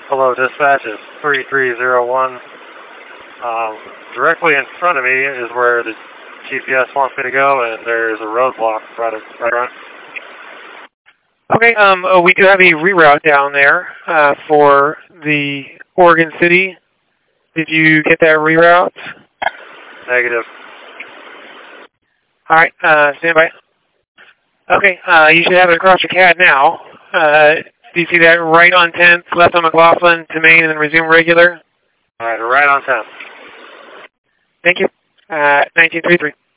Hello, dispatch is 3301. Directly in front of me is where the GPS wants me to go, and there's a roadblock right around. Okay, we do have a reroute down there for the Oregon City. Did you get that reroute? Negative. All right, stand by. Okay, you should have it across your CAD now. Do you see that right on 10th, left on McLaughlin to Main, and then resume regular? All right, right on 10th. Thank you. 1933.